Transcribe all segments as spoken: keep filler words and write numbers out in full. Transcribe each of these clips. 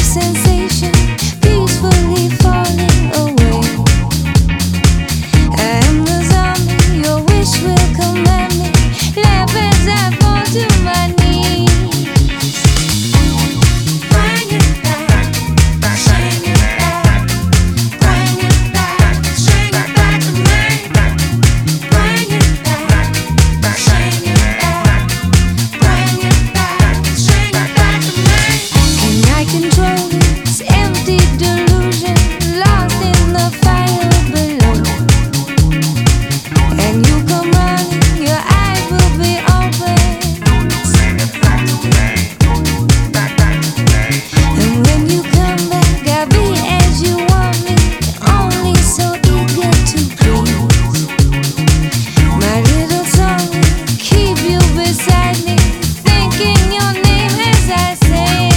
sensation, peacefully falling away. I am the zombie, your wish will command me. Laugh as I fall to my knees. Bring it back, bring it back, bring it back, bring it back to me. Bring it back, bring it back, bring it back, bring it back to me. Can I control this empty delusion, lost in the fire below? And you come running, your eyes will be open. And when you come back, I'll be as you want me, only so eager to please. My little song will keep you beside me, thinking your name as I sing.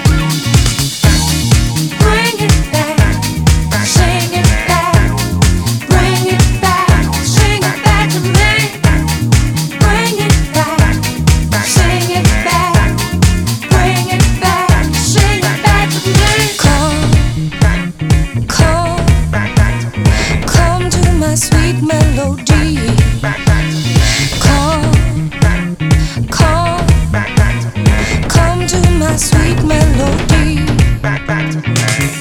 Bring it back, bring it back, bring it back, bring it back to me. Bring it back, bring it back, bring it back, bring it back to me. Come, come, come to my sweet melody. Come, come, come to my sweet melody.